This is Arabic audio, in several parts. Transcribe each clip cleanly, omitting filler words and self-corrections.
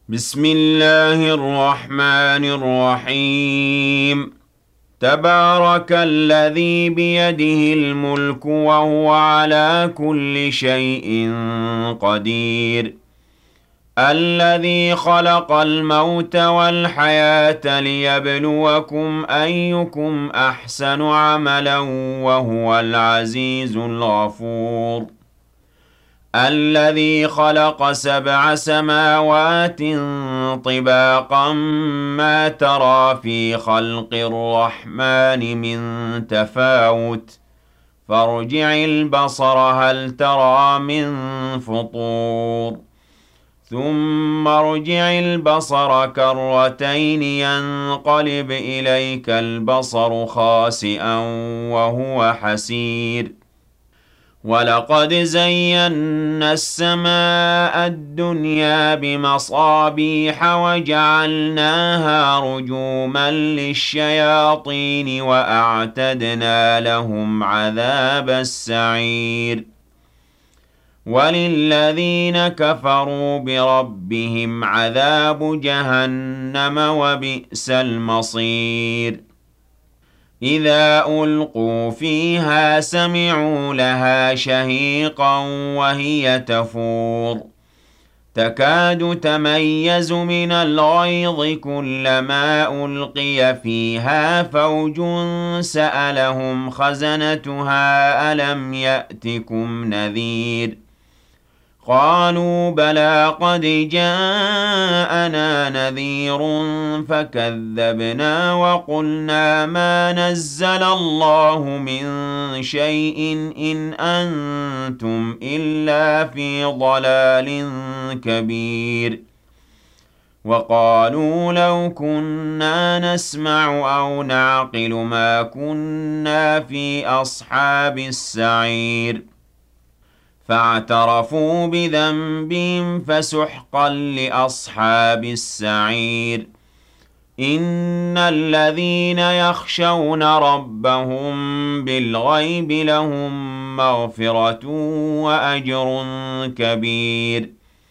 بسم الله الرحمن الرحيم. تبارك الذي بيده الملك وهو على كل شيء قدير. الذي خلق الموت والحياة ليبلوكم أيكم أحسن عملا وهو العزيز الغفور. الذي خلق 7 سماوات طباقا ما ترى في خلق الرحمن من تفاوت فارجع البصر هل ترى من فطور ثم ارجع البصر كرتين ينقلب إليك البصر خاسئا وهو حسير. ولقد زينا السماء الدنيا بمصابيح وجعلناها رجوما للشياطين وأعتدنا لهم عذاب السعير. وللذين كفروا بربهم عذاب جهنم وبئس المصير. إذا ألقوا فيها سمعوا لها شهيقا وهي تفور تكاد تميز من الغيظ كلما ألقي فيها فوج سألهم خزنتها ألم يأتكم نذير قالوا بلى قد جاءنا نذير فكذبنا وقلنا ما نزل الله من شيء إن أنتم إلا في ضلال كبير. وقالوا لو كنا نسمع أو نعقل ما كنا في أصحاب السعير. فاعترفوا بذنبهم فسحقا لأصحاب السعير. إن الذين يخشون ربهم بالغيب لهم مغفرة وأجر كبير.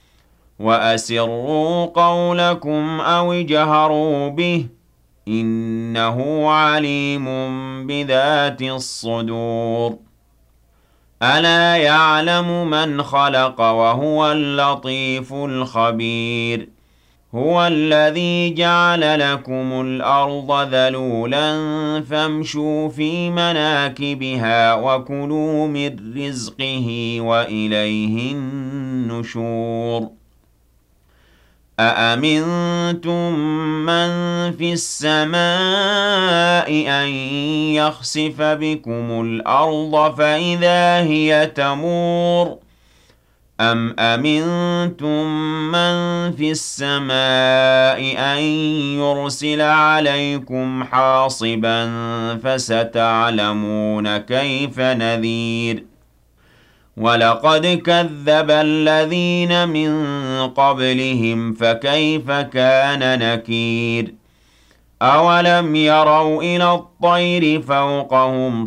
وأسروا قولكم أو اجهروا به إنه عليم بذات الصدور. ألا يعلم من خلق وهو اللطيف الخبير. هو الذي جعل لكم الأرض ذلولا فامشوا في مناكبها وكلوا من رزقه وإليه النشور. أأمنتم من في السماء أن يخسف بكم الأرض فإذا هي تمور أم أمنتم من في السماء أن يرسل عليكم حاصبا فستعلمون كيف نذير. ولقد كذب الذين من قبلهم فكيف كان نكير. أولم يروا إلى الطير فوقهم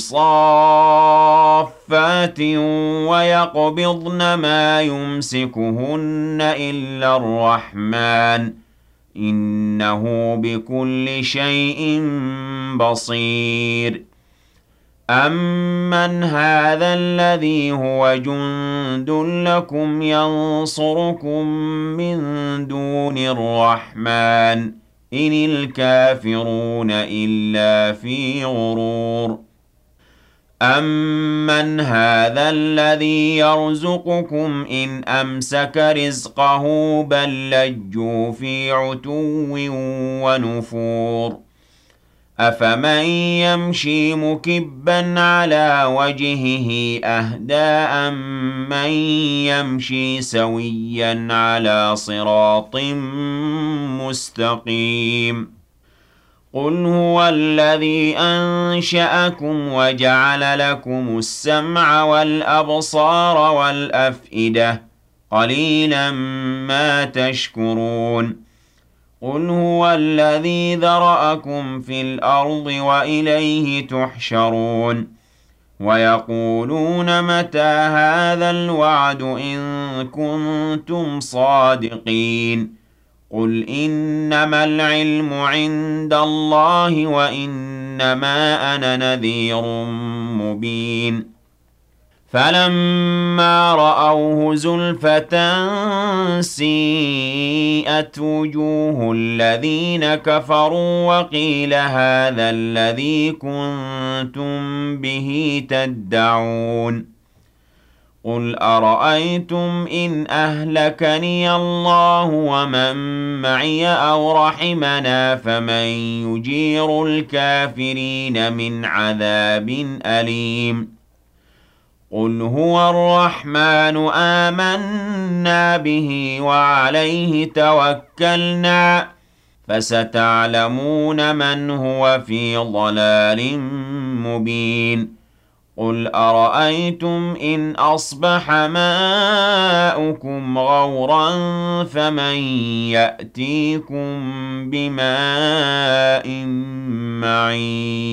صافات ويقبضن ما يمسكهن إلا الرحمن إنه بكل شيء بصير. أَمَّنْ هَذَا الَّذِي هُوَ جُندٌ لَّكُمْ يَنصُرُكُم مِّن دُونِ الرَّحْمَٰنِ إِنِ الْكَافِرُونَ إِلَّا فِي غُرُورٍ. أَمَّنْ هَذَا الَّذِي يَرْزُقُكُمْ إِنْ أَمْسَكَ رِزْقَهُ بَل لَّجُّوا فِي عُتُوٍّ وَنُفُورٍ. أفمن يمشي مكبا على وجهه أهدى أمن يمشي سويا على صراط مستقيم. قل هو الذي أنشأكم وجعل لكم السمع والأبصار والأفئدة قليلا ما تشكرون. قل هو الذي ذرأكم في الأرض وإليه تحشرون. ويقولون متى هذا الوعد إن كنتم صادقين قُلْ إِنَّمَا الْعِلْمُ عِندَ اللَّهِ وَإِنَّمَا أَنَا نَذِيرٌ مُّبِينٌ فَلَمَّا رَأَوْهُ زُلْفَةً سِيئَتْ وُجُوهُ الَّذِينَ كَفَرُوا وَقِيلَ هَٰذَا الَّذِي كُنتُم بِهِ تَدَّعُونَ قُلْ أَرَأَيْتُمْ إِنْ أَهْلَكَنِيَ اللَّهُ وَمَن مَّعِيَ أَوْ رَحِمَنَا فَمَن يُجِيرُ الْكَافِرِينَ مِنْ عَذَابٍ أَلِيمٍ قُلْ هُوَ الرَّحْمَٰنُ آمَنَّا بِهِ وَعَلَيْهِ تَوَكَّلْنَا ۖ فَسَتَعْلَمُونَ مَنْ هُوَ فِي ضَلَالٍ مُّبِينٍ قُلْ أَرَأَيْتُمْ إِنْ أَصْبَحَ مَاؤُكُمْ غَوْرًا فَمَن يَأْتِيكُم بِمَاءٍ مَّعِينٍ